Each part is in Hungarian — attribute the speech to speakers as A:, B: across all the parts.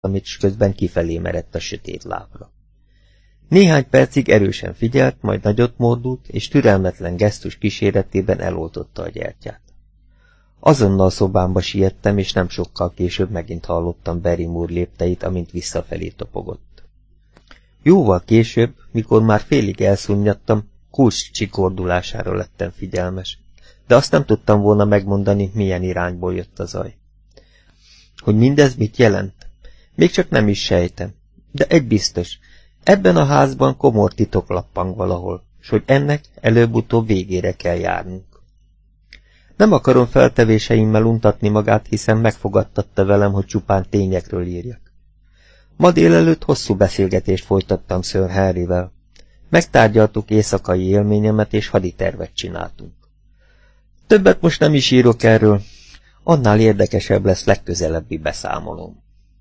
A: amit közben kifelé merett a sötét lábra. Néhány percig erősen figyelt, majd nagyot mordult, és türelmetlen gesztus kíséretében eloltotta a gyertyát. Azonnal szobámba siettem, és nem sokkal később megint hallottam Barrymore lépteit, amint visszafelé topogott. Jóval később, mikor már félig elszunnyadtam, kulcs csikordulására lettem figyelmes, de azt nem tudtam volna megmondani, milyen irányból jött a zaj. Hogy mindez mit jelent? Még csak nem is sejtem, de egy biztos, ebben a házban komor titok lappang valahol, s hogy ennek előbb-utóbb végére kell járnunk. Nem akarom feltevéseimmel untatni magát, hiszen megfogadtatta velem, hogy csupán tényekről írjak. Ma délelőtt hosszú beszélgetést folytattam Sir Henryvel. Megtárgyaltuk éjszakai élményemet, és haditervet csináltunk. Többet most nem is írok erről, annál érdekesebb lesz legközelebbi beszámolóm.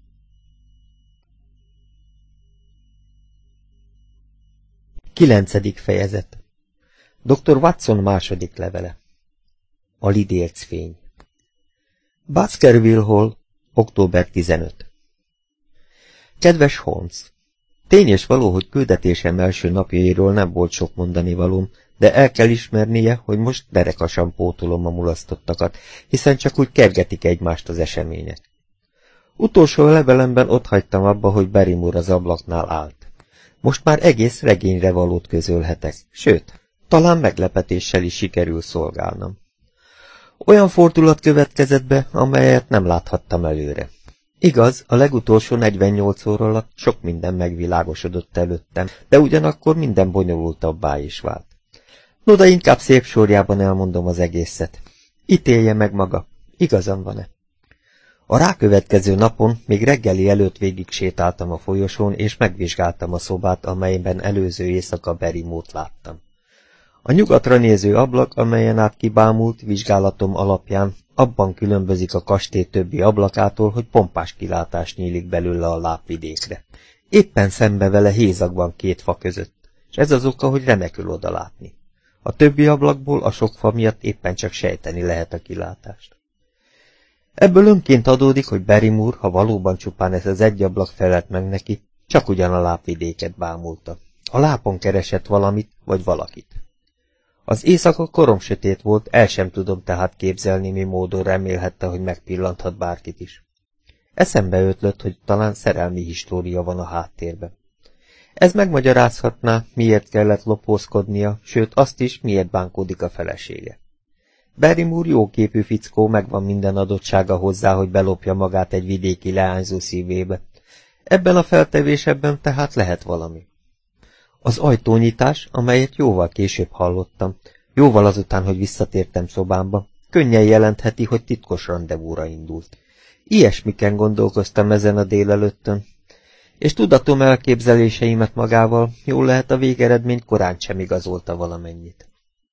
A: 9. fejezet. Dr. Watson második levele. A lidérc fény. Baskerville Hall, október 15. Kedves Holmes! Tény és való, hogy küldetésem első napjairól nem volt sok mondani valóm, de el kell ismernie, hogy most derekasan pótolom a mulasztottakat, hiszen csak úgy kergetik egymást az események. Utolsó levelemben otthagytam abba, hogy Barrymore az ablaknál állt. Most már egész regényre valót közölhetek, sőt, talán meglepetéssel is sikerül szolgálnom. Olyan fordulat következett be, amelyet nem láthattam előre. Igaz, a legutolsó 48 óra alatt sok minden megvilágosodott előttem, de ugyanakkor minden bonyolultabbá is vált. No, de inkább szép sorjában elmondom az egészet. Ítélje meg maga, igazam van-e? A rákövetkező napon, még reggeli előtt végig sétáltam a folyosón, és megvizsgáltam a szobát, amelyben előző éjszaka Barrymore-t láttam. A nyugatra néző ablak, amelyen át kibámult, vizsgálatom alapján abban különbözik a kastély többi ablakától, hogy pompás kilátás nyílik belőle a lábvidékre. Éppen szembe vele hézag van két fa között, és ez az oka, hogy remekül odalátni. A többi ablakból a sok fa miatt éppen csak sejteni lehet a kilátást. Ebből önként adódik, hogy Barrymore, ha valóban csupán ez az egy ablak felelt meg neki, csak ugyan a lábvidéket bámulta. A lápon keresett valamit, vagy valakit. Az éjszaka koromsötét volt, el sem tudom tehát képzelni, mi módon remélhette, hogy megpillanthat bárkit is. Eszembe ötlött, hogy talán szerelmi história van a háttérben. Ez megmagyarázhatná, miért kellett lopózkodnia, sőt azt is, miért bánkódik a felesége. Barrymore jóképű fickó, megvan minden adottsága hozzá, hogy belopja magát egy vidéki leányzó szívébe. Ebben a feltevésebben tehát lehet valami. Az ajtónyitás, amelyet jóval később hallottam, jóval azután, hogy visszatértem szobámba, könnyen jelentheti, hogy titkos randevúra indult. Ilyesmiken gondolkoztam ezen a délelőttön, és tudatom elképzeléseimet magával, jól lehet a végeredmény korán sem igazolta valamennyit.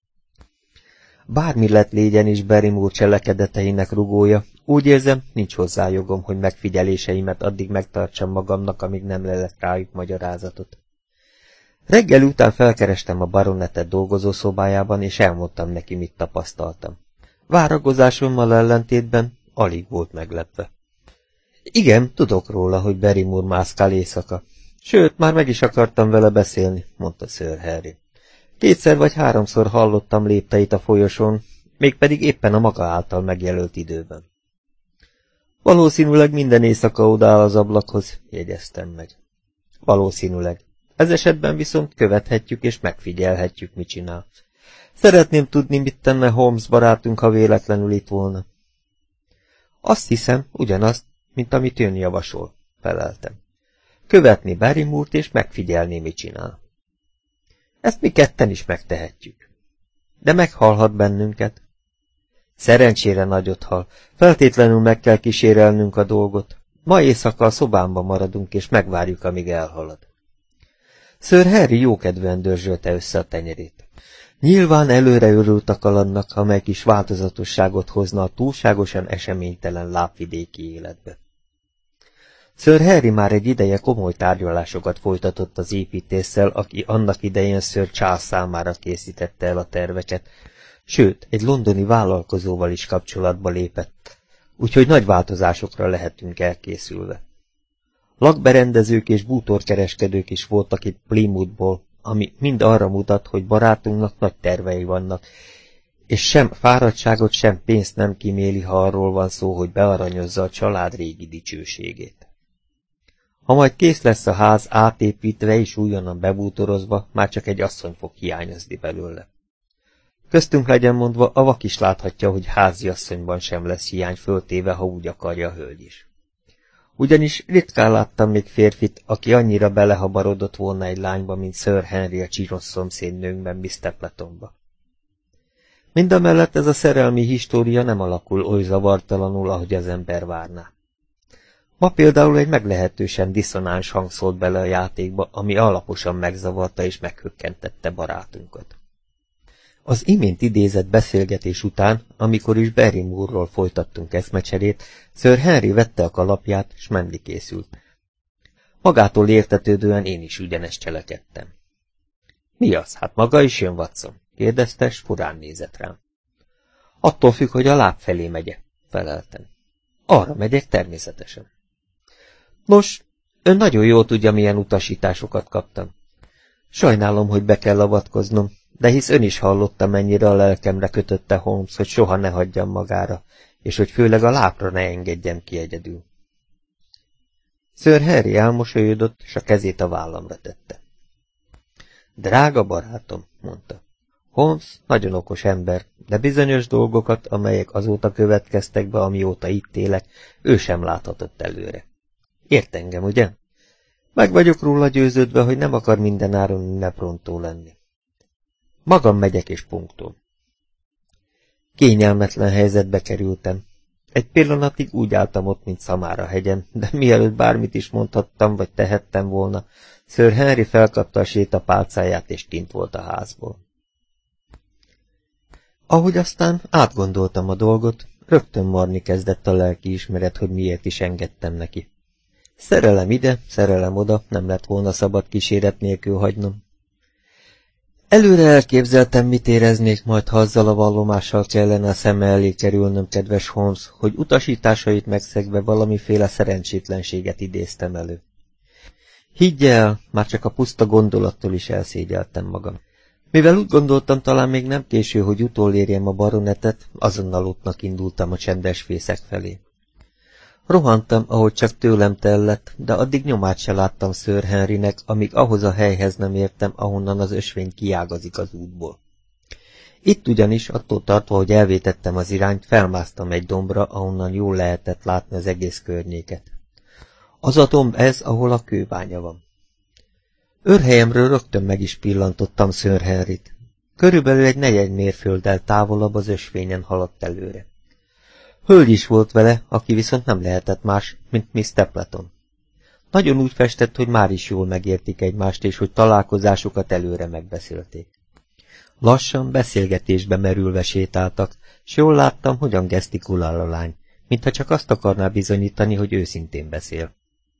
A: Bármi lett légyen is Barrymore cselekedeteinek rugója, úgy érzem, nincs hozzá jogom, hogy megfigyeléseimet addig megtartsam magamnak, amíg nem lelek rájuk magyarázatot. Reggel után felkerestem a baronettet dolgozószobájában, és elmondtam neki, mit tapasztaltam. Várakozásommal ellentétben alig volt meglepve. Igen, tudok róla, hogy Barrymore mászkál éjszaka. Sőt, már meg is akartam vele beszélni, mondta Sir Henry. 2 vagy 3 hallottam lépteit a folyosón, mégpedig éppen a maga által megjelölt időben. Valószínűleg minden éjszaka odaáll az ablakhoz, jegyeztem meg. Valószínűleg. Ez esetben viszont követhetjük és megfigyelhetjük, mit csinál. Szeretném tudni, mit tenne Holmes barátunk, ha véletlenül itt volna. Azt hiszem, ugyanazt, mint amit ön javasol, feleltem. Követni Barrymore-t és megfigyelni, mit csinál. Ezt mi ketten is megtehetjük. De meghalhat bennünket. Szerencsére nagyot hal, feltétlenül meg kell kísérelnünk a dolgot. Ma éjszaka a szobámban maradunk, és megvárjuk, amíg elhalad. Sir Henry jókedvűen dörzsölte össze a tenyerét. Nyilván előre örült a kalandnak, amely kis változatosságot hozna a túlságosan eseménytelen lábvidéki életbe. Sir Henry már egy ideje komoly tárgyalásokat folytatott az építésszel, aki annak idején Sir Charles számára készítette el a terveket, sőt, egy londoni vállalkozóval is kapcsolatba lépett, úgyhogy nagy változásokra lehetünk elkészülve. Lakberendezők és bútorkereskedők is voltak itt Plymouthból, ami mind arra mutat, hogy barátunknak nagy tervei vannak, és sem fáradtságot, sem pénzt nem kíméli, ha arról van szó, hogy bearanyozza a család régi dicsőségét. Ha majd kész lesz a ház átépítve és újonnan bebútorozva, már csak egy asszony fog hiányozni belőle. Köztünk legyen mondva, a vak is láthatja, hogy háziasszonyban sem lesz hiány, föltéve, ha úgy akarja a hölgy is. Ugyanis ritkán láttam még férfit, aki annyira belehabarodott volna egy lányba, mint Sir Henry a csinos szomszédnőnkben, Miss Stapletonba. Mindamellett ez a szerelmi história nem alakul oly zavartalanul, ahogy az ember várná. Ma például egy meglehetősen diszonáns hang szólt bele a játékba, ami alaposan megzavarta és meghökkentette barátunkat. Az imént idézett beszélgetés után, amikor is Barrymore-ról folytattunk eszmecserét, Sir Henry vette a kalapját, s menni készült. Magától értetődően én is ugyanezt cselekedtem. Mi az? Hát maga is jön, Watson? Kérdezte, s furán nézett rám. Attól függ, hogy a láb felé megye, feleltem. Arra megyek természetesen. Nos, ön nagyon jól tudja, milyen utasításokat kaptam. Sajnálom, hogy be kell avatkoznom, de hisz ön is hallotta, mennyire a lelkemre kötötte Holmes, hogy soha ne hagyjam magára, és hogy főleg a lábra ne engedjem ki egyedül. Sir Harry elmosolyodott, és a kezét a vállamra tette. Drága barátom, mondta. Holmes nagyon okos ember, de bizonyos dolgokat, amelyek azóta következtek be, amióta itt élek, ő sem láthatott előre. Ért engem, ugye? Meg vagyok róla győződve, hogy nem akar mindenáron ünneprontó lenni. Magam megyek és punktum. Kényelmetlen helyzetbe kerültem. Egy pillanatig úgy álltam ott, mint Szamára hegyen, de mielőtt bármit is mondhattam, vagy tehettem volna, Sir Henry felkapta a sétapálcáját, és kint volt a házból. Ahogy aztán átgondoltam a dolgot, rögtön marni kezdett a lelkiismeret, hogy miért is engedtem neki. Szerelem ide, szerelem oda, nem lett volna szabad kíséret nélkül hagynom. Előre elképzeltem, mit éreznék majd, ha azzal a vallomással kellene a szeme elé kerülnöm, kedves Holmes, hogy utasításait megszegve valamiféle szerencsétlenséget idéztem elő. Higgy el, már csak a puszta gondolattól is elszégyeltem magam. Mivel úgy gondoltam, talán még nem késő, hogy utolérjem a baronetet, azonnal útnak indultam a csendes fészek felé. Rohantam, ahogy csak tőlem tellett, de addig nyomát se láttam Sir Henrynek, amíg ahhoz a helyhez nem értem, ahonnan az ösvény kiágazik az útból. Itt ugyanis, attól tartva, hogy elvétettem az irányt, felmásztam egy dombra, ahonnan jól lehetett látni az egész környéket. Az a domb ez, ahol a kőbánya van. Őrhelyemről rögtön meg is pillantottam Sir Henryt. Körülbelül egy negyed mérfölddel távolabb az ösvényen haladt előre. Hölgy is volt vele, aki viszont nem lehetett más, mint Miss Stapleton. Nagyon úgy festett, hogy már is jól megértik egymást, és hogy találkozásukat előre megbeszélték. Lassan beszélgetésbe merülve sétáltak, s jól láttam, hogyan gesztikulál a lány, mintha csak azt akarná bizonyítani, hogy őszintén beszél.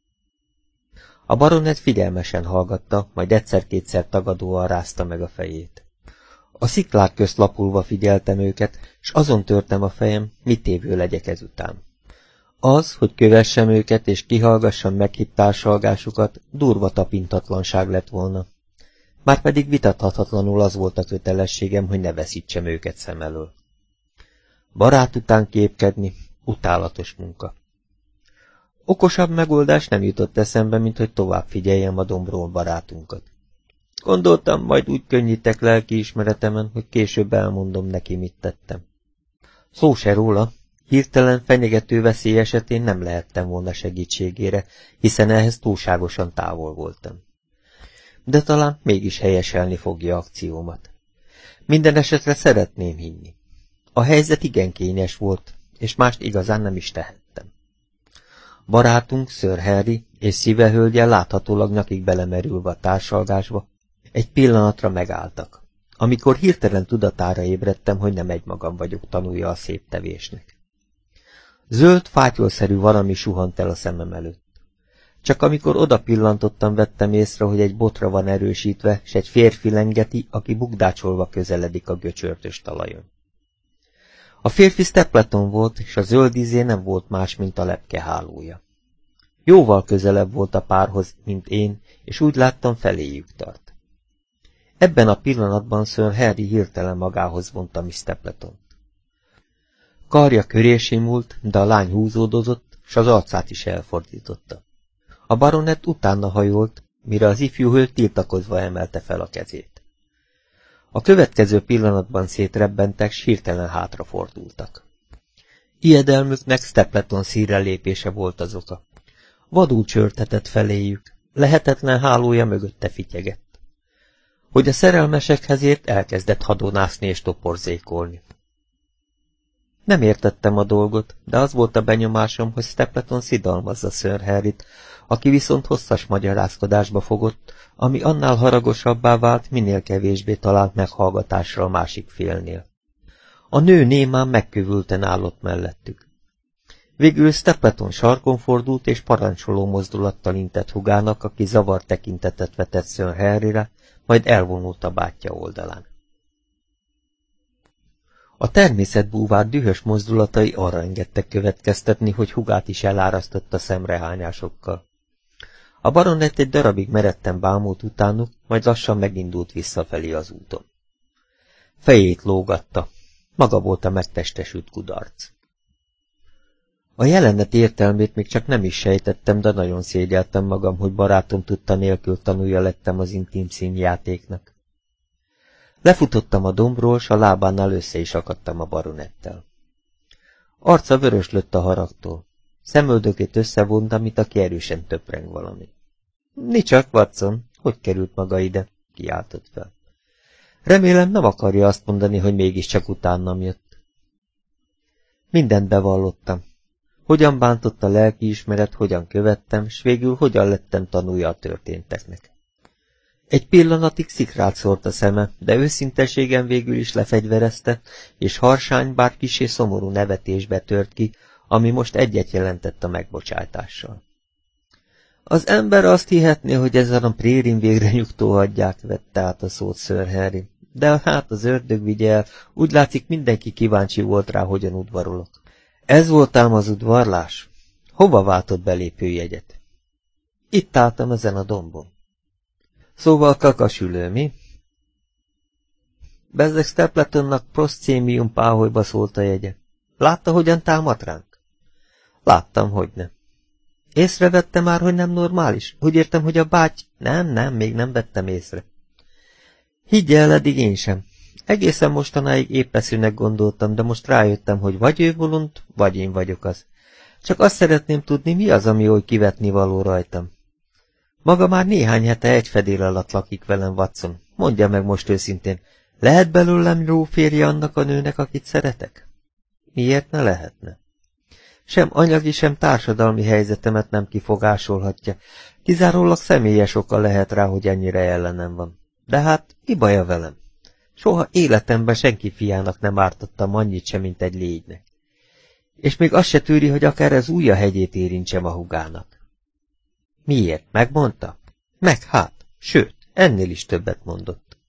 A: A baronet figyelmesen hallgatta, majd egyszer-kétszer tagadóan rázta meg a fejét. A sziklák közt lapulva figyeltem őket, s azon törtem a fejem, mit tévő legyek ezután. Az, hogy kövessem őket és kihallgassam meghitt társalgásukat, durva tapintatlanság lett volna. Márpedig vitathatatlanul az volt a kötelességem, hogy ne veszítsem őket szem elől. Barát után képkedni, utálatos munka. Okosabb megoldás nem jutott eszembe, mint hogy tovább figyeljem a dombról barátunkat. Gondoltam, majd úgy könnyítek lelkiismeretemen, hogy később elmondom neki, mit tettem. Szó se róla, hirtelen fenyegető veszély esetén nem lehettem volna segítségére, hiszen ehhez túlságosan távol voltam. De talán mégis helyeselni fogja akciómat. Minden esetre szeretném hinni. A helyzet igen kényes volt, és mást igazán nem is tehettem. Barátunk, Sir Henry és szívehölgye láthatólag nyakig belemerülve a társalgásba, egy pillanatra megálltak, amikor hirtelen tudatára ébredtem, hogy nem egymagam vagyok tanulja a szép tevésnek. Zöld, fátyolszerű valami suhant el a szemem előtt. Csak amikor oda pillantottam, vettem észre, hogy egy botra van erősítve, s egy férfi lengeti, aki bukdácsolva közeledik a göcsörtös talajon. A férfi Stapleton volt, és a zöld izé nem volt más, mint a lepke hálója. Jóval közelebb volt a párhoz, mint én, és úgy láttam, feléjük tart. Ebben a pillanatban Sir Harry hirtelen magához vonta Miss Stapletont. Karja köré simult, de a lány húzódozott, s az arcát is elfordította. A baronett utána hajolt, mire az ifjú hölgy tiltakozva emelte fel a kezét. A következő pillanatban szétrebbentek, s hirtelen hátrafordultak. Ijedelmüknek Stapleton szírre lépése volt az oka. Vadul csörtetett feléjük, lehetetlen hálója mögötte fityegett. Hogy a szerelmesekhez ért, elkezdett hadonászni és toporzékolni. Nem értettem a dolgot, de az volt a benyomásom, hogy Stapleton szidalmazza Sir Harryt, aki viszont hosszas magyarázkodásba fogott, ami annál haragosabbá vált, minél kevésbé talált meghallgatásra a másik félnél. A nő némán megkövülten állott mellettük. Végül Stapleton sarkon fordult, és parancsoló mozdulattal intett húgának, aki zavart tekintetet vetett Sir Harryre, majd elvonult a bátyja oldalán. A természetbúvár dühös mozdulatai arra engedtek következtetni, hogy húgát is elárasztotta szemrehányásokkal. A baronett egy darabig meredten bámult utánuk, majd lassan megindult visszafelé az úton. Fejét lógatta. Maga volt a megtestesült kudarc. A jelenet értelmét még csak nem is sejtettem, de nagyon szégyeltem magam, hogy barátom tudta nélkül tanulja lettem az intim színjátéknak. Lefutottam a dombról, s a lábánál össze is akadtam a baronettel. Arca vöröslött a haragtól. Szemöldökét összevonta, mint aki erősen töpreng valami. Nicsak, Watson, hogy került maga ide? Kiáltott fel. Remélem nem akarja azt mondani, hogy mégiscsak utánam jött. Mindent bevallottam. Hogyan bántott a lelkiismeret, hogyan követtem, s végül hogyan lettem tanulja a történteknek. Egy pillanatig szikrát szórt a szeme, de őszinteségen végül is lefegyverezte, és harsány, bár kissé szomorú nevetésbe tört ki, ami most egyet jelentett a megbocsátással. Az ember azt hihetné, hogy ezen a prérin végre nyugtó hagyják, vette át a szót Sir Harry. De hát az ördög vigye el, úgy látszik mindenki kíváncsi volt rá, hogyan udvarolok. Ez volt ám az udvarlás? Hova váltott belépőjegyet? Itt álltam ezen a dombon. Szóval kakasülő, mi? Bezzeg Stapletonnak Proscenium páholyba szólt a jegye. Látta, hogyan támad ránk? Láttam, hogy nem. Észrevette már, hogy nem normális? Úgy értem, hogy a báty... Nem, még nem vettem észre. Higgye el, eddig én sem. Egészen mostanáig épeszűnek gondoltam, de most rájöttem, hogy vagy ő bolond, vagy én vagyok az. Csak azt szeretném tudni, mi az, ami oly kivetni való rajtam. Maga már néhány hete egy fedél alatt lakik velem, Watson. Mondja meg most őszintén, lehet belőlem jó férje annak a nőnek, akit szeretek? Miért ne lehetne? Sem anyagi, sem társadalmi helyzetemet nem kifogásolhatja. Kizárólag személyes oka lehet rá, hogy ennyire ellenem van. De hát, mi baja velem? Soha életemben senki fiának nem ártottam annyit sem, mint egy légynek. És még azt se tűri, hogy akár az ujja hegyét érintsem a húgának. Miért? Megmondta? Meg hát, sőt, ennél is többet mondott.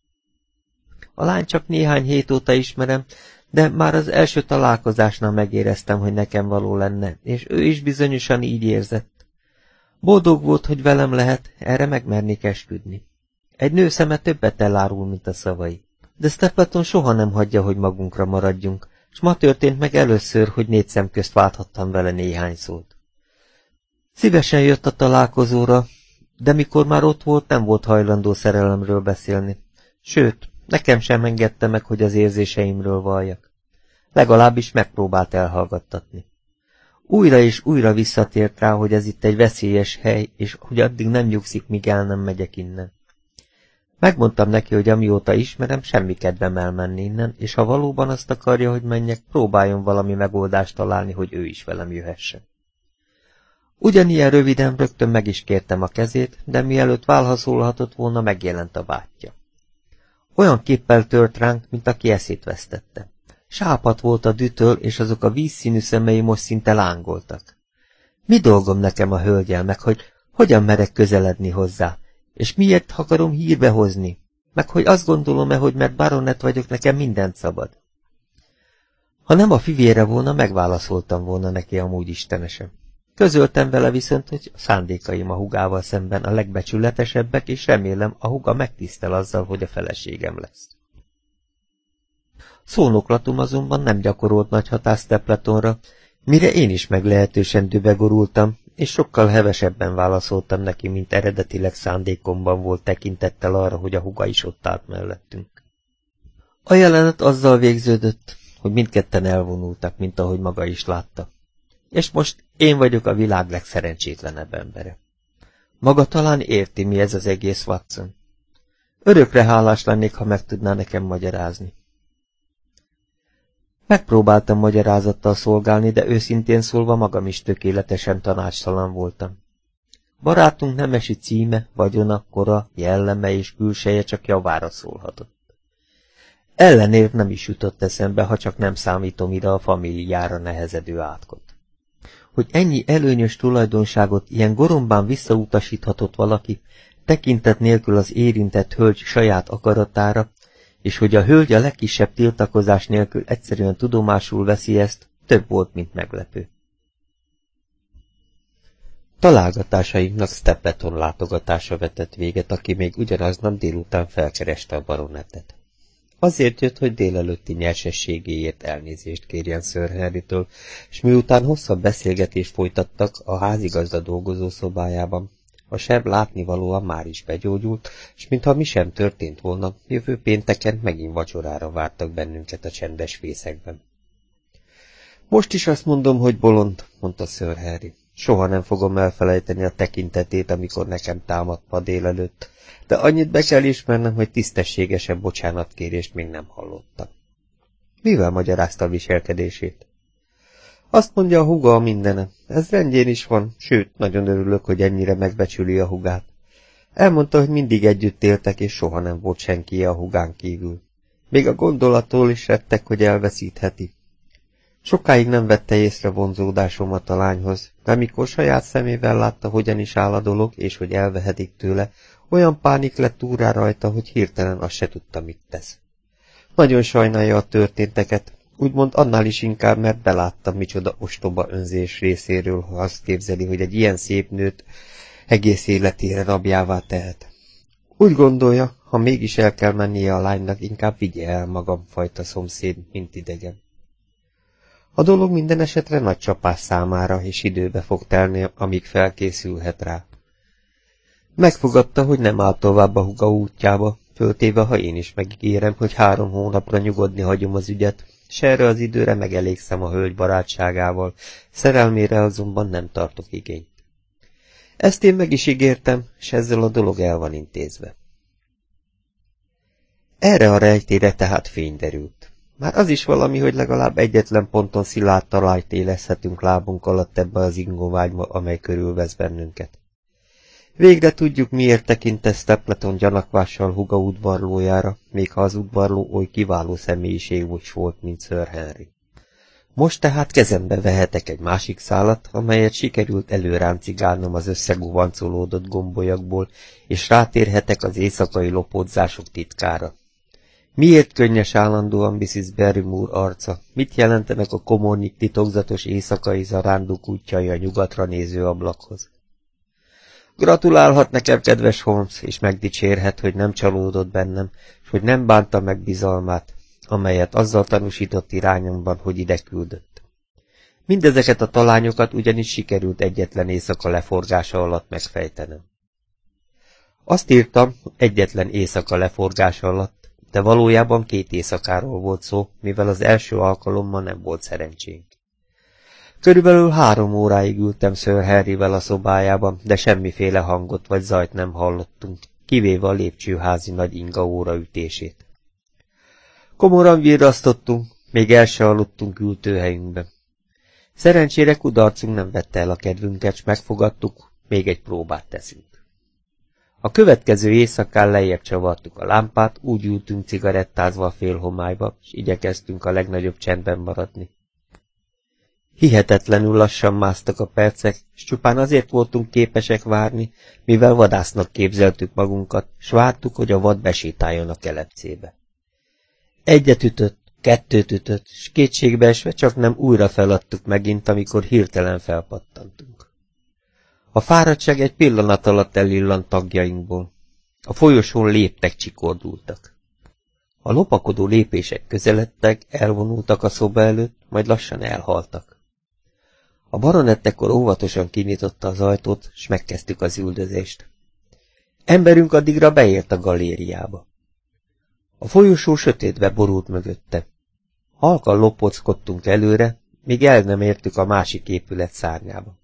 A: A lány csak néhány hét óta ismerem, de már az első találkozásnál megéreztem, hogy nekem való lenne, és ő is bizonyosan így érzett. Boldog volt, hogy velem lehet, erre megmernék esküdni. Egy nő szeme többet elárul, mint a szavai. De Stapleton soha nem hagyja, hogy magunkra maradjunk, s ma történt meg először, hogy 4 szem közt válthattam vele néhány szót. Szívesen jött a találkozóra, de mikor már ott volt, nem volt hajlandó szerelemről beszélni. Sőt, nekem sem engedte meg, hogy az érzéseimről valljak. Legalábbis megpróbált elhallgattatni. Újra és újra visszatért rá, hogy ez itt egy veszélyes hely, és hogy addig nem nyugszik, míg el nem megyek innen. Megmondtam neki, hogy amióta ismerem, semmi kedvem elmenni innen, és ha valóban azt akarja, hogy menjek, próbáljon valami megoldást találni, hogy ő is velem jöhessen. Ugyanilyen röviden rögtön meg is kértem a kezét, de mielőtt válhaszolhatott volna, megjelent a bátyja. Olyan képpel tört ránk, mint aki eszét vesztette. Sápadt volt a dühtől, és azok a vízszínű szemei most szinte lángoltak. Mi dolgom nekem a hölgyel, meg hogy hogyan merek közeledni hozzá, és miért akarom hírbe hozni, meg hogy azt gondolom-e, hogy mert baronet vagyok, nekem mindent szabad. Ha nem a fivére volna, megválaszoltam volna neki amúgy istenesen. Közöltem vele viszont, hogy a szándékaim a hugával szemben a legbecsületesebbek, és remélem, a huga megtisztel azzal, hogy a feleségem lesz. Szónoklatom azonban nem gyakorolt nagy hatást Stapletonra, mire én is meglehetősen dübegorultam, és sokkal hevesebben válaszoltam neki, mint eredetileg szándékomban volt tekintettel arra, hogy a huga is ott állt mellettünk. A jelenet azzal végződött, hogy mindketten elvonultak, mint ahogy maga is látta. És most én vagyok a világ legszerencsétlenebb embere. Maga talán érti, mi ez az egész, Watson. Örökre hálás lennék, ha meg tudná nekem magyarázni. Megpróbáltam magyarázattal szolgálni, de őszintén szólva magam is tökéletesen tanácstalan voltam. Barátunk nemesi címe, vagyona, kora, jelleme és külseje csak javára szólhatott. Ellenérv nem is jutott eszembe, ha csak nem számítom ide a famíliára nehezedő átkot. Hogy ennyi előnyös tulajdonságot ilyen gorombán visszautasíthatott valaki, tekintet nélkül az érintett hölgy saját akaratára, és hogy a hölgy a legkisebb tiltakozás nélkül egyszerűen tudomásul veszi ezt, több volt, mint meglepő. Találgatásainknak Stapleton látogatása vetett véget, aki még ugyanaznap délután felkereste a baronettet. Azért jött, hogy délelőtti nyersességéért elnézést kérjen Sir Henrytől, és miután hosszabb beszélgetést folytattak a házigazda dolgozó szobájában, a seb látnivalóan már is begyógyult, és mintha mi sem történt volna, jövő pénteken megint vacsorára vártak bennünket a csendes fészekben. Most is azt mondom, hogy bolond, mondta Sir Henry. Soha nem fogom elfelejteni a tekintetét, amikor nekem támadt ma délelőtt, de annyit be kell ismernem, hogy tisztességesebb bocsánatkérést még nem hallottam. Mivel magyarázta a viselkedését? Azt mondja, a húga a mindene. Ez rendjén is van, sőt, nagyon örülök, hogy ennyire megbecsüli a húgát. Elmondta, hogy mindig együtt éltek, és soha nem volt senki a húgán kívül. Még a gondolattól is rettek, hogy elveszítheti. Sokáig nem vette észre vonzódásomat a lányhoz, de mikor saját szemével látta, hogyan is áll a dolog, és hogy elvehetik tőle, olyan pánik lett úrrá rajta, hogy hirtelen azt se tudta, mit tesz. Nagyon sajnálja a történteket, úgymond annál is inkább, mert belátta, micsoda ostoba önzés részéről, ha azt képzeli, hogy egy ilyen szép nőt egész életére rabjává tehet. Úgy gondolja, ha mégis el kell mennie a lánynak, inkább vigye el magam fajta szomszéd, mint idegen. A dolog minden esetre nagy csapás számára, és időbe fog telni, amíg felkészülhet rá. Megfogadta, hogy nem áll tovább a húga útjába, föltéve, ha én is megígérem, hogy 3 hónapra nyugodni hagyom az ügyet, s erre az időre megelégszem a hölgy barátságával, szerelmére azonban nem tartok igényt. Ezt én meg is ígértem, s ezzel a dolog el van intézve. Erre a rejtére tehát fény derült. Már az is valami, hogy legalább egyetlen ponton szilárd talajt élezhetünk lábunk alatt ebbe az ingovágyba, amely körülvesz bennünket. Végre tudjuk, miért tekintett Stapleton gyanakvással húga udvarlójára, még ha az udvarló oly kiváló személyiség volt, mint Sir Henry. Most tehát kezembe vehetek egy másik szálat, amelyet sikerült előráncigálnom az összeguvancolódott gombolyagból, és rátérhetek az éjszakai lopódzások titkára. Miért könnyes állandóan Mrs. Barrymore arca? Mit jelentenek a komornyik titokzatos éjszakai zarándok útjai a nyugatra néző ablakhoz? Gratulálhat nekem, kedves Holmes, és megdicsérhet, hogy nem csalódott bennem, és hogy nem bánta meg bizalmát, amelyet azzal tanúsított irányomban, hogy ide küldött. Mindezeket a talányokat ugyanis sikerült egyetlen éjszaka leforgása alatt megfejtenem. Azt írtam, egyetlen éjszaka leforgása alatt, de valójában 2 éjszakáról volt szó, mivel az első alkalommal nem volt szerencsénk. Körülbelül 3 óráig ültem Sir Henryvel a szobájában, de semmiféle hangot vagy zajt nem hallottunk, kivéve a lépcsőházi nagy inga óra ütését. Komoran virrasztottunk, még el se aludtunk ültőhelyünkben. Szerencsére kudarcunk nem vette el a kedvünket, s megfogadtuk, még egy próbát teszünk. A következő éjszakán lejjebb csavartuk a lámpát, úgy ültünk cigarettázva a félhomályba, és igyekeztünk a legnagyobb csendben maradni. Hihetetlenül lassan másztak a percek, s csupán azért voltunk képesek várni, mivel vadásznak képzeltük magunkat, s vártuk, hogy a vad besétáljon a kelepcébe. 1 ütött, 2 ütött, s kétségbeesve csak nem újra feladtuk megint, amikor hirtelen felpattantunk. A fáradtság egy pillanat alatt elillant tagjainkból. A folyosón léptek csikordultak. A lopakodó lépések közeledtek, elvonultak a szoba előtt, majd lassan elhaltak. A baronett ekkor óvatosan kinyitotta az ajtót, s megkezdtük az üldözést. Emberünk addigra beért a galériába. A folyosó sötétbe borult mögötte. Halkan lopockodtunk előre, míg el nem értük a másik épület szárnyába.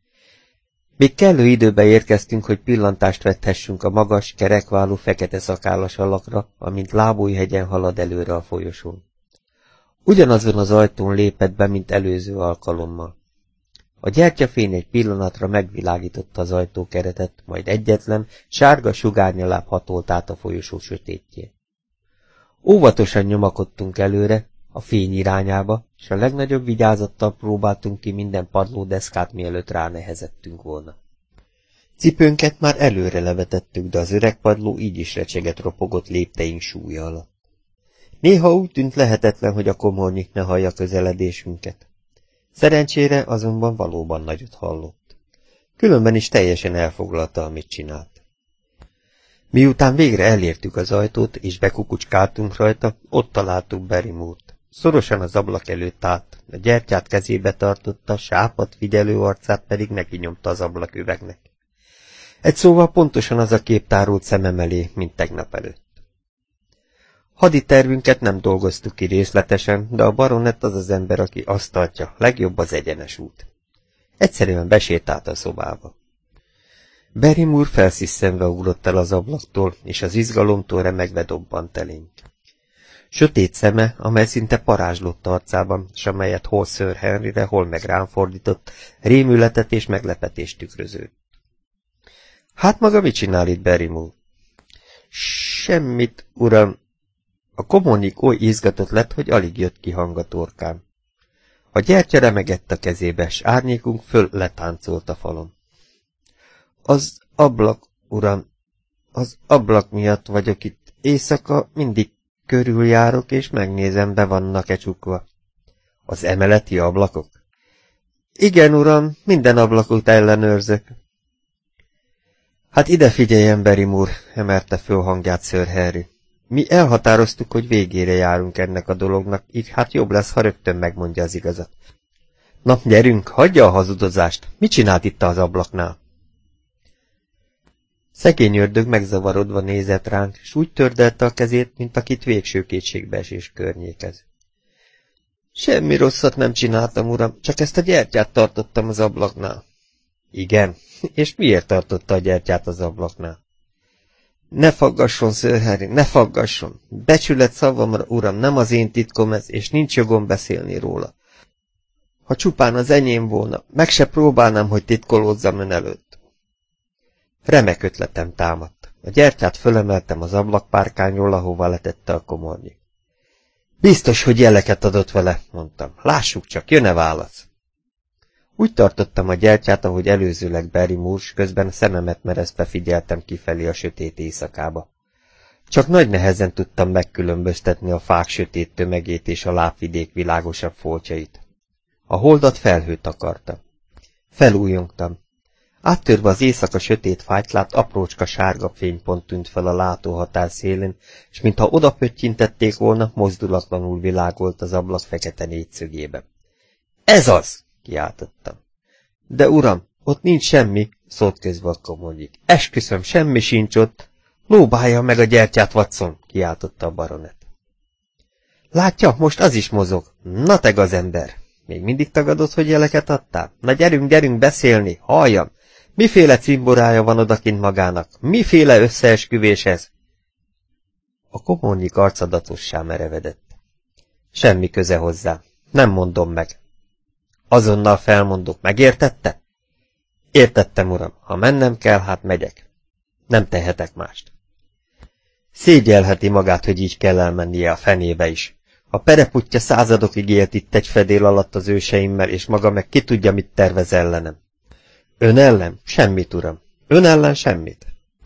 A: Még kellő időbe érkeztünk, hogy pillantást vethessünk a magas, kerekválú fekete szakállas alakra, amint lábújhegyen halad előre a folyosón. Ugyanazon az ajtón lépett be, mint előző alkalommal. A gyertyafény egy pillanatra megvilágította az ajtókeretet, majd egyetlen, sárga sugárnyaláb hatolt át a folyosó sötétjén. Óvatosan nyomakodtunk előre, a fény irányába, és a legnagyobb vigyázattal próbáltunk ki minden padlódeszkát, mielőtt ránehezettünk volna. Cipőnket már előre levetettük, de az öreg padló így is recseget ropogott lépteink súlya alatt. Néha úgy tűnt lehetetlen, hogy a komornyik ne hallja közeledésünket. Szerencsére azonban valóban nagyot hallott. Különben is teljesen elfoglalta, amit csinált. Miután végre elértük az ajtót, és bekukucskáltunk rajta, ott találtuk Barrymore-t. Szorosan az ablak előtt állt, a gyertyát kezébe tartotta, sápadt figyelő arcát pedig neki nyomta az ablaküvegnek. Egy szóval pontosan az a kép tárult szemem elé, mint tegnap előtt. Haditervünket nem dolgoztuk ki részletesen, de a baronett az az ember, aki azt tartja, legjobb az egyenes út. Egyszerűen besétált a szobába. Barrymore felszisszenve ugrott el az ablaktól, és az izgalomtól remegve dobbant elénk. Sötét szeme, amely szinte parázslott arcában, s amelyet hol Sir Henryre, hol meg rám fordított, rémületet és meglepetést tükröző. Hát maga mit csinál itt, Barrymore? Semmit, uram. A komornyik oly izgatott lett, hogy alig jött ki hang a torkán. A gyertya remegett a kezébe, s árnyékunk föl letáncolt a falon. Az ablak, uram, az ablak miatt vagyok itt. Éjszaka mindig körüljárok, és megnézem, be vannak-e csukva. Az emeleti ablakok? Igen, uram, minden ablakot ellenőrzök. Hát ide figyeljen, Barrymore, emelte föl hangját Sir Henry. Mi elhatároztuk, hogy végére járunk ennek a dolognak, így hát jobb lesz, ha rögtön megmondja az igazat. Na, gyerünk, hagyja a hazudozást. Mit csinált itt az ablaknál? Szegény ördög megzavarodva nézett ránk, s úgy tördelte a kezét, mint akit végső kétségbeesés környékez. Semmi rosszat nem csináltam, uram, csak ezt a gyertyát tartottam az ablaknál. Igen, és miért tartotta a gyertyát az ablaknál? Ne faggasson, Sir Henry, ne faggasson! Becsület szavamra, uram, nem az én titkom ez, és nincs jogom beszélni róla. Ha csupán az enyém volna, meg se próbálnám, hogy titkolózzam ön előtt. Remek ötletem támadt. A gyertyát fölemeltem az ablakpárkányról, ahova letette a komornyik. Biztos, hogy jeleket adott vele, mondtam. Lássuk csak, jön-e válasz? Úgy tartottam a gyertyát, ahogy előzőleg Barrymore, közben a szememet meresztve figyeltem kifelé a sötét éjszakába. Csak nagy nehezen tudtam megkülönböztetni a fák sötét tömegét és a lábvidék világosabb foltjait. A holdat felhőt akarta. Felújongtam. Áttörve az éjszaka sötét fájtlát, aprócska sárga fénypont tűnt fel a látóhatár szélén, és mintha odapöttyintették volna, mozdulatlanul világolt az ablak fekete négyszögébe. Ez az! Kiáltottam. De uram, ott nincs semmi, szólt közbe a komornyik. Esküszöm, semmi sincs ott. Lóbálja meg a gyertyát, Watson, kiáltotta a baronet. Látja, most az is mozog. Na te gazember! Még mindig tagadod, hogy jeleket adtál? Na gyerünk beszélni, halljam! Miféle cimborája van odakint magának? Miféle összeesküvés ez? A komornyik arcadatossá merevedett. Semmi köze hozzá. Nem mondom meg. Azonnal felmondok, megértette? Értettem, uram, ha mennem kell, hát megyek. Nem tehetek mást. Szégyelheti magát, hogy így kell elmennie a fenébe is. A pereputya századokig élt itt egy fedél alatt az őseimmel, és maga meg ki tudja, mit tervez ellenem. Ön ellen? Semmit, uram. Ön ellen semmit.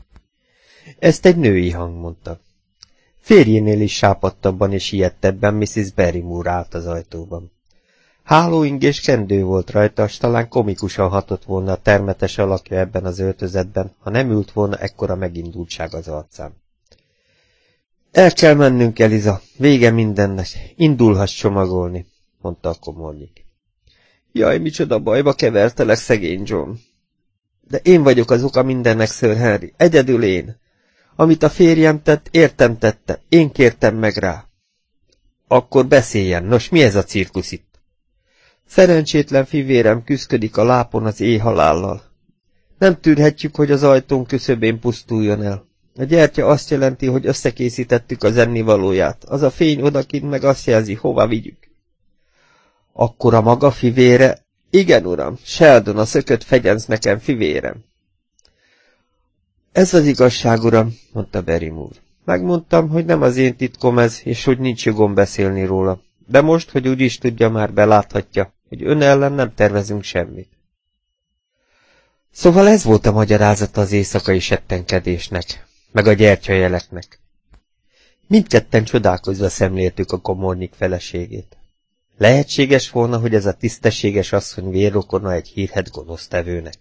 A: Ezt egy női hang mondta. Férjénél is sápadtabban és ilyettebben Mrs. Barrymore állt az ajtóban. Hálóing és kendő volt rajta, s talán komikusan hatott volna a termetes alakja ebben az öltözetben, ha nem ült volna ekkora megindultság az arcán. El kell mennünk, Eliza, vége mindennek, indulhass csomagolni, mondta a komornyik. Jaj, micsoda bajba kevertelek, szegény John. De én vagyok az oka mindennek, Sir Henry, egyedül én. Amit a férjem tett, értem tette, én kértem meg rá. Akkor beszéljen, nos, mi ez a cirkusz itt? Szerencsétlen fivérem küszködik a lápon az éjhalállal. Nem tűrhetjük, hogy az ajtón küszöbén pusztuljon el. A gyertya azt jelenti, hogy összekészítettük az ennivalóját. Az a fény odakint meg azt jelzi, hova vigyük. Akkor a maga fivére? Igen, uram, Sheldon, a szökött fegyenc nekem fivérem. Ez az igazság, uram, mondta Barrymore. Megmondtam, hogy nem az én titkom ez, és hogy nincs jogom beszélni róla. De most, hogy úgy is tudja, már beláthatja, hogy ön ellen nem tervezünk semmit. Szóval ez volt a magyarázata az éjszakai settenkedésnek, meg a gyertyajeleknek. Mindketten csodálkozva szemléltük a komornyik feleségét. Lehetséges volna, hogy ez a tisztességes asszony vérrokona egy hírhedt gonosztevőnek.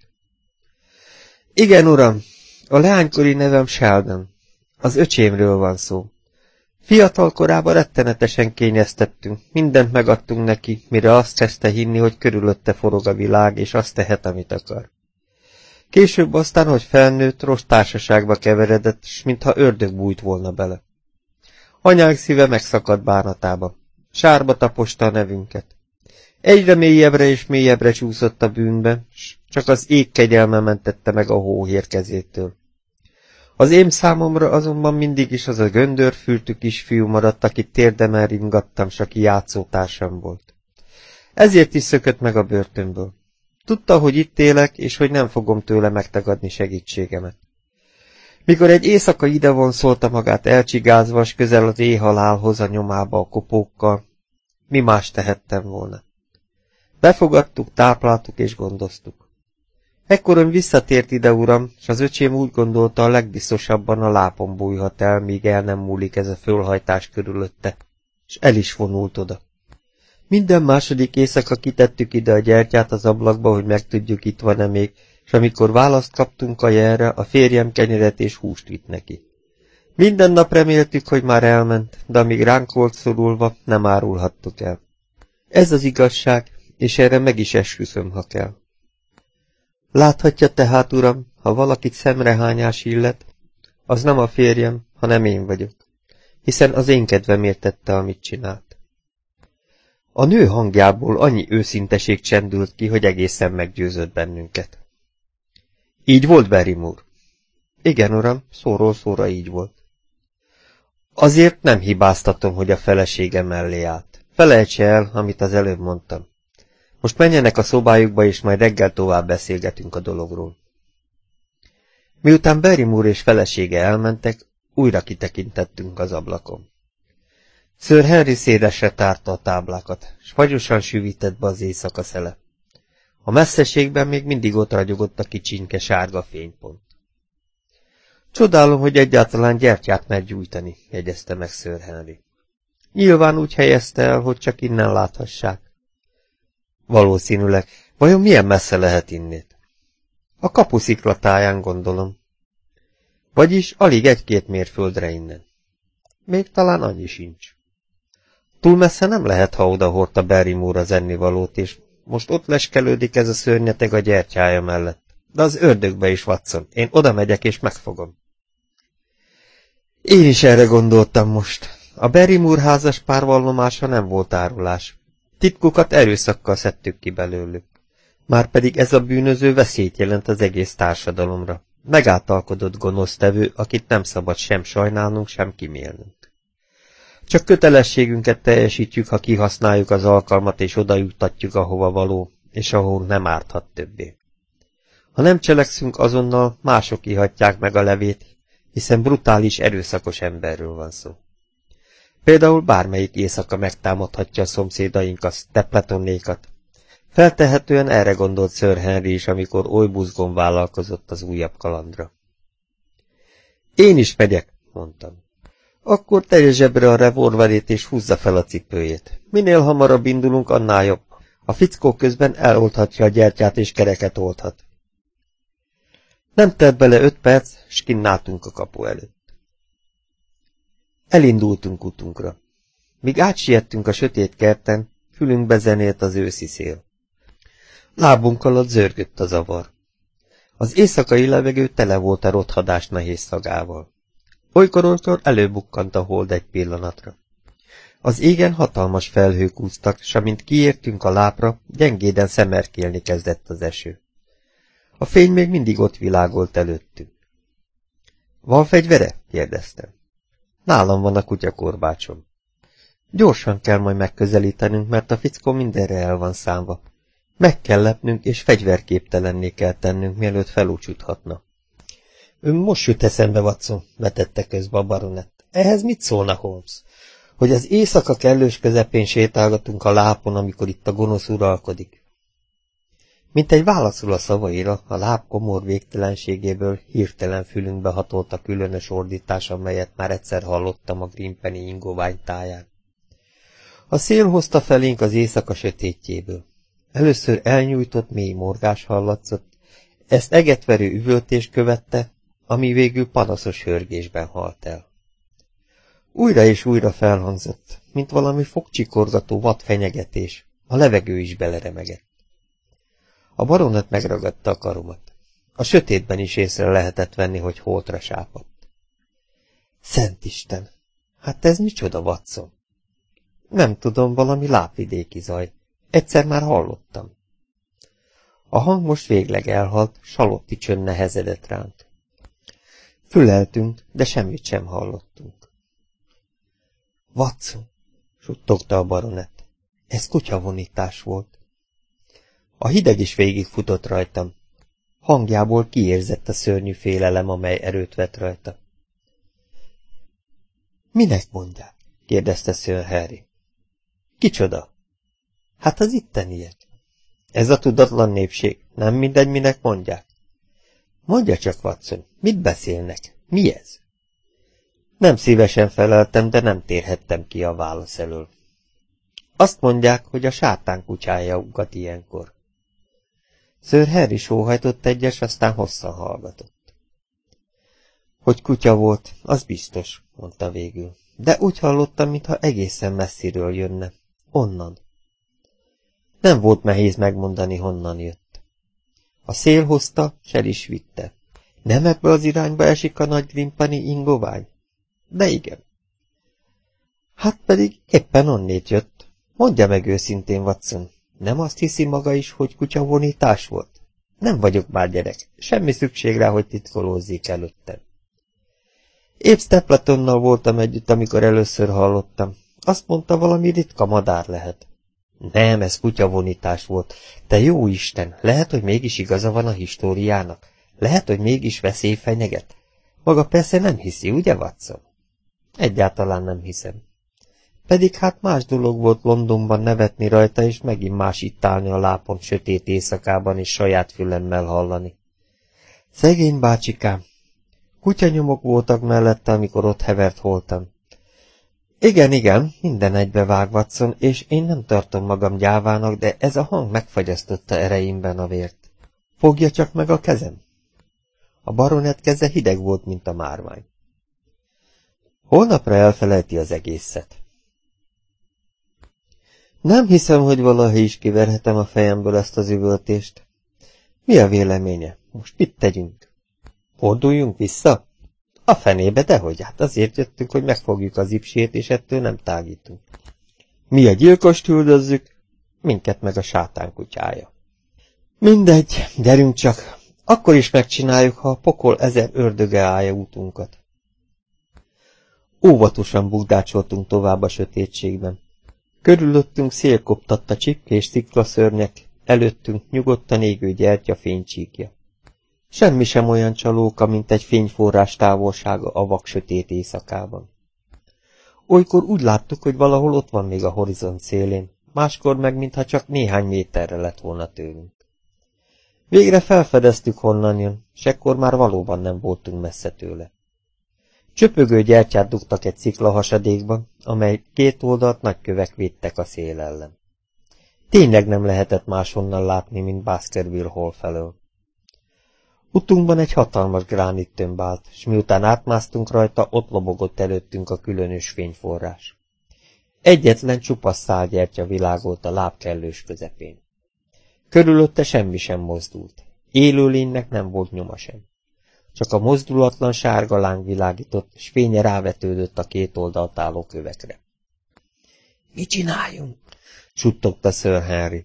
A: Igen, uram, a leánykori nevem Sheldon. Az öcsémről van szó. Fiatal korában rettenetesen kényeztettünk, mindent megadtunk neki, mire azt kezdte hinni, hogy körülötte forog a világ, és azt tehet, amit akar. Később aztán, hogy felnőtt, rossz társaságba keveredett, s mintha ördög bújt volna bele. Anyánk szíve megszakadt bánatába. Sárba taposta a nevünket. Egyre mélyebbre és mélyebbre csúszott a bűnbe, s csak az ég kegyelme mentette meg a hóhér kezétől. Az én számomra azonban mindig is az a göndörfültű kisfiú maradt, akit térdemel ringattam, s aki játszótársam volt. Ezért is szökött meg a börtönből. Tudta, hogy itt élek, és hogy nem fogom tőle megtagadni segítségemet. Mikor egy éjszaka idevonszolta magát elcsigázva, s közel az éjhalálhoz a nyomába a kopókkal, mi más tehettem volna. Befogadtuk, tápláltuk és gondoztuk. Ekkor ön visszatért ide, uram, s az öcsém úgy gondolta, a legbiztosabban a lápon bújhat el, míg el nem múlik ez a fölhajtás körülötte, s el is vonult oda. Minden második éjszaka kitettük ide a gyertyát az ablakba, hogy megtudjuk, itt van-e még, és amikor választ kaptunk a jelre, a férjem kenyeret és húst vitt neki. Minden nap reméltük, hogy már elment, de amíg ránk volt szorulva, nem árulhattuk el. Ez az igazság, és erre meg is esküszöm, ha kell. Láthatja tehát, uram, ha valakit szemrehányás illet, az nem a férjem, hanem én vagyok, hiszen az én kedvemért tette, amit csinált. A nő hangjából annyi őszinteség csendült ki, hogy egészen meggyőzött bennünket. Így volt, Barrymore? Igen, uram, szóról szóra így volt. Azért nem hibáztatom, hogy a felesége mellé állt. Felejtse el, amit az előbb mondtam. Most menjenek a szobájukba, és majd reggel tovább beszélgetünk a dologról. Miután Barrymore és felesége elmentek, újra kitekintettünk az ablakon. Sir Henry szélesre tárta a táblákat, s fagyosan süvített be az éjszaka szele. A messzeségben még mindig ott ragyogott a kicsinke sárga fénypont. Csodálom, hogy egyáltalán gyertyát mer gyújtani, jegyezte meg Sir Henry. Nyilván úgy helyezte el, hogy csak innen láthassák. Valószínűleg. Vajon milyen messze lehet innét? A kapuszikla gondolom. Vagyis alig 1-2 mérföldre innen. Még talán annyi sincs. Túl messze nem lehet, ha odahordta Barrymore az ennivalót, és most ott leskelődik ez a szörnyeteg a gyertyája mellett. De az ördögbe is, Watson, én oda megyek és megfogom. Én is erre gondoltam most. A Barrymore házas pár vallomása nem volt árulás. Titkukat erőszakkal szedtük ki belőlük. Márpedig ez a bűnöző veszélyt jelent az egész társadalomra. Megáltalkodott gonosztevő, akit nem szabad sem sajnálnunk, sem kimélnünk. Csak kötelességünket teljesítjük, ha kihasználjuk az alkalmat, és oda juttatjuk, ahova való, és ahol nem árthat többé. Ha nem cselekszünk azonnal, mások ihatják meg a levét, hiszen brutális, erőszakos emberről van szó. Például bármelyik éjszaka megtámadhatja a szomszédainkat, Stepletonékat. Feltehetően erre gondolt Sir Henry is, amikor oly buzgón vállalkozott az újabb kalandra. Én is megyek, mondtam. Akkor tegye zsebre a revolverét és húzza fel a cipőjét. Minél hamarabb indulunk, annál jobb. A fickó közben eloldhatja a gyertyát és kereket oldhat. Nem telt bele 5 perc, s kinn álltunk a kapu előtt. Elindultunk utunkra. Míg átsiettünk a sötét kerten, fülünkbe zenélt az őszi szél. Lábunk alatt zörgött a zavar. Az éjszakai levegő tele volt a rothadást nehéz szagával. Olykor-olykor előbukkant a hold egy pillanatra. Az égen hatalmas felhők úsztak, s amint kiértünk a lápra, gyengéden szemerkélni kezdett az eső. A fény még mindig ott világolt előttünk. Van fegyvere? Kérdeztem. Nálam van a kutyakorbácsom. Gyorsan kell majd megközelítenünk, mert a fickó mindenre el van számva. Meg kell lepnünk, és fegyverképtelenné kell tennünk, mielőtt felúcsuthatna. Most jut eszembe, Watson, vetette közbe a baronett. Ehhez mit szólna, Holmes? Hogy az éjszaka kellős közepén sétálgatunk a lápon, amikor itt a gonosz uralkodik. Mint egy válaszul a szavaira, a láb komor végtelenségéből hirtelen fülünkbe hatolt a különös ordítás, amelyet már egyszer hallottam a Greenpenny ingovány táján. A szél hozta felénk az éjszaka sötétjéből. Először elnyújtott mély morgás hallatszott, ezt egetverő üvöltés követte, ami végül panaszos hörgésben halt el. Újra és újra felhangzott, mint valami fogcsikorgató vadfenyegetés, a levegő is beleremegett. A baronet megragadta a karomat. A sötétben is észre lehetett venni, hogy holtra sápadt. Szent Isten! Hát ez micsoda, Watson? Nem tudom, valami lápvidéki zaj. Egyszer már hallottam. A hang most végleg elhalt, salotti csönd nehezedett ránk. Füleltünk, de semmit sem hallottunk. Watson, suttogta a baronet. Ez kutyavonítás volt. A hideg is végigfutott rajtam. Hangjából kiérzett a szörnyű félelem, amely erőt vett rajta. Minek mondják? kérdezte Sir Harry. Kicsoda? Hát az itteniek. Ez a tudatlan népség, nem mindegy, minek mondják. Mondja csak, Watson, mit beszélnek? Mi ez? Nem szívesen feleltem, de nem térhettem ki a válasz elől. Azt mondják, hogy a sátán kutyája uggat ilyenkor. Sir Harry sóhajtott egyes, aztán hosszan hallgatott. Hogy kutya volt, az biztos, mondta végül, de úgy hallottam, mintha egészen messziről jönne. Onnan. Nem volt nehéz megmondani, honnan jött. A szél hozta, s el is vitte. Nem ebbe az irányba esik a nagy Greenpenny ingovány? De igen. Hát pedig éppen onnét jött. Mondja meg őszintén, Watson, nem azt hiszi maga is, hogy kutyavonítás volt? Nem vagyok már gyerek, semmi szükség rá, hogy titkolózzék előttem. Épp Stapletonnal voltam együtt, amikor először hallottam. Azt mondta, valami ritka madár lehet. Nem, ez kutyavonítás volt. Te jó Isten, lehet, hogy mégis igaza van a históriának. Lehet, hogy mégis veszély fenyeget. Maga persze nem hiszi, ugye, Watson? Egyáltalán nem hiszem. Pedig hát más dolog volt Londonban nevetni rajta, és megint más itt állni a lápon sötét éjszakában, és saját fülemmel hallani. Szegény bácsikám! Kutyanyomok voltak mellette, amikor ott hevert holtam. Igen, minden egybevág, Watson, és én nem tartom magam gyávának, de ez a hang megfagyasztotta ereimben a vért. Fogja csak meg a kezem! A baronet keze hideg volt, mint a márvány. Holnapra elfelejti az egészet. Nem hiszem, hogy valaha is kiverhetem a fejemből ezt az üvöltést. Mi a véleménye? Most mit tegyünk? Forduljunk vissza? A fenébe, dehogy, hát azért jöttünk, hogy megfogjuk az ipsét, és ettől nem tágítunk. Mi a gyilkost üldözzük, minket meg a sátán kutyája. Mindegy, gyerünk csak, akkor is megcsináljuk, ha a pokol 1000 ördöge állja útunkat. Óvatosan bugdácsoltunk tovább a sötétségben. Körülöttünk szélkoptatta csipkés sziklaszörnyek, előttünk nyugodtan égő gyertya fénycsíkja. Semmi sem olyan csalóka, mint egy fényforrás távolsága a vaksötét éjszakában. Olykor úgy láttuk, hogy valahol ott van még a horizont szélén, máskor meg, mintha csak néhány méterre lett volna tőlünk. Végre felfedeztük, honnan jön, s ekkor már valóban nem voltunk messze tőle. Csöpögő gyertyát dugtak egy sziklahasadékban, amely két oldalt nagy kövek védtek a szél ellen. Tényleg nem lehetett máshonnan látni, mint Baskerville Hall felől. Utunkban egy hatalmas gránittömb állt, s miután átmásztunk rajta, ott lobogott előttünk a különös fényforrás. Egyetlen csupasz szálgyertya világolt a láb kellős közepén. Körülötte semmi sem mozdult. Élőlénynek nem volt nyoma sem. Csak a mozdulatlan sárga láng világított, s fénye rávetődött a két oldalt álló kövekre. – Mi csináljunk? – suttogta Sir Henry.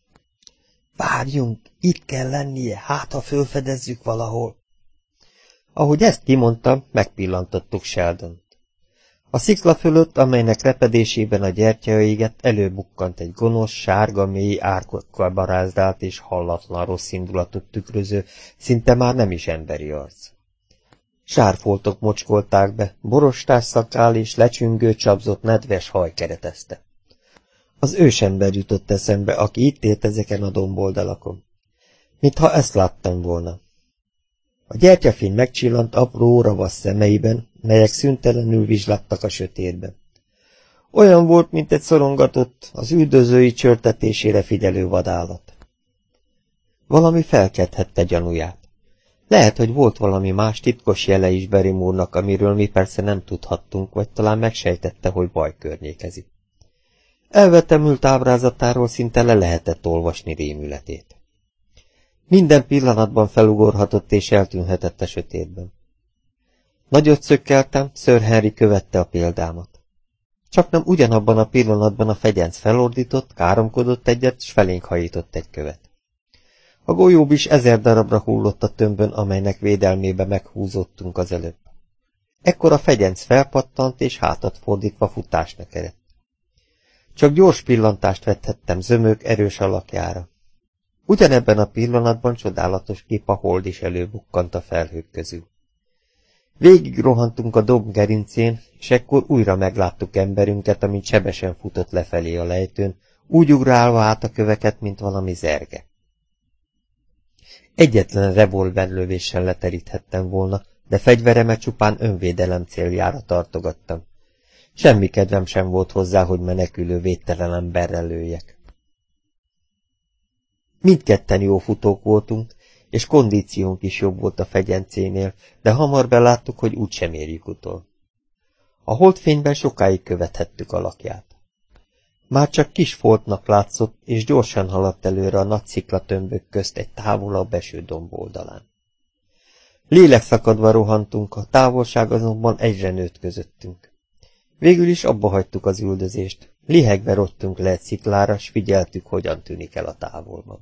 A: – Várjunk, itt kell lennie, hát ha fölfedezzük valahol. Ahogy ezt kimondtam, megpillantottuk Sheldont. A szikla fölött, amelynek repedésében a gyertya égett, előbukkant egy gonosz, sárga, mély árkokkal barázdált és hallatlan rossz indulatot tükröző, szinte már nem is emberi arc. Sárfoltok mocskolták be, borostás szakál és lecsüngő, csapzott, nedves haj keretezte. Az ősember jutott eszembe, aki itt élt ezeken a domboldalakon. Mintha ezt láttam volna. A gyertyafény megcsillant apró, ravasz szemeiben, melyek szüntelenül vizslattak a sötétben. Olyan volt, mint egy szorongatott, az üldözői csörtetésére figyelő vadállat. Valami felkelthette gyanúját. Lehet, hogy volt valami más titkos jele is Barrymore-nak, amiről mi persze nem tudhattunk, vagy talán megsejtette, hogy baj környékezik. Elvetemült ábrázatáról szinte le lehetett olvasni rémületét. Minden pillanatban felugorhatott és eltűnhetett a sötétben. Nagyot szökkeltem, Sir Henry követte a példámat. Csaknem ugyanabban a pillanatban a fegyenc felordított, káromkodott egyet, s felénk hajított egy követ. A golyób is 1000 darabra hullott a tömbön, amelynek védelmébe meghúzódtunk az előbb. Ekkor a fegyenc felpattant, és hátat fordítva futásnak eredt. Csak gyors pillantást vethettem zömök erős alakjára. Ugyanebben a pillanatban csodálatos kép a hold is előbukkant a felhők közül. Végig rohantunk a domb gerincén, és ekkor újra megláttuk emberünket, amint sebesen futott lefelé a lejtőn, úgy ugrálva át a köveket, mint valami zerge. Egyetlen revolverlövéssel leteríthettem volna, de fegyveremet csupán önvédelem céljára tartogattam. Semmi kedvem sem volt hozzá, hogy menekülő védtelen emberrel lőjek. Mindketten jó futók voltunk, és kondíciónk is jobb volt a fegyencénél, de hamar beláttuk, hogy úgysem érjük utol. A holdfényben sokáig követhettük alakját. Már csak kis foltnak látszott, és gyorsan haladt előre a nagy sziklatömbök közt egy távolabb eső domb oldalán. Lélekszakadva rohantunk, a távolság azonban egyre nőtt közöttünk. Végül is abba hagytuk az üldözést, lihegve rottunk le egy sziklára, s figyeltük, hogyan tűnik el a távolban.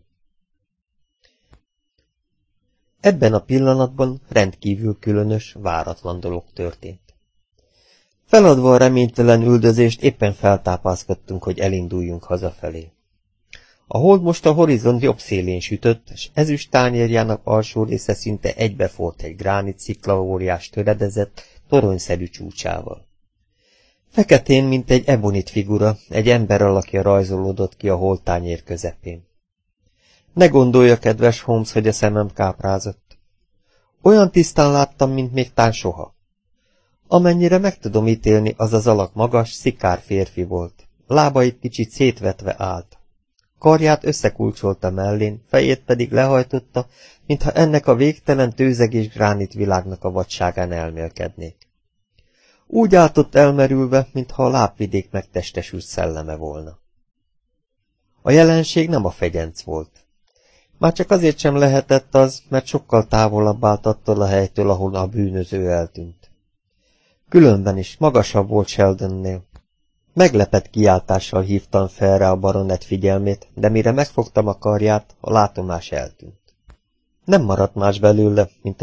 A: Ebben a pillanatban rendkívül különös, váratlan dolog történt. Feladva a reménytelen üldözést, éppen feltápászkodtunk, hogy elinduljunk hazafelé. A hold most a horizont jobb szélén sütött, s ezüst tányérjának alsó része szinte egybeforrt egy gránit sziklaóriás töredezett, toronyszerű csúcsával. Feketén, mint egy ebonit figura, egy ember alakja rajzolódott ki a holdtányér közepén. Ne gondolja, kedves Holmes, hogy a szemem káprázott. Olyan tisztán láttam, mint még tán soha. Amennyire meg tudom ítélni, az az alak magas, szikár férfi volt. Lábait kicsit szétvetve állt. Karját összekulcsolta mellén, fejét pedig lehajtotta, mintha ennek a végtelen tőzegés gránit világnak a vadságán elmélkednék. Úgy állt ott elmerülve, mintha a lábvidék megtestesült szelleme volna. A jelenség nem a fegyenc volt. Már csak azért sem lehetett az, mert sokkal távolabb állt attól a helytől, ahol a bűnöző eltűnt. Különben is magasabb volt Sheldonnél. Meglepett kiáltással hívtam fel rá a baronet figyelmét, de mire megfogtam a karját, a látomás eltűnt. Nem maradt más belőle, mint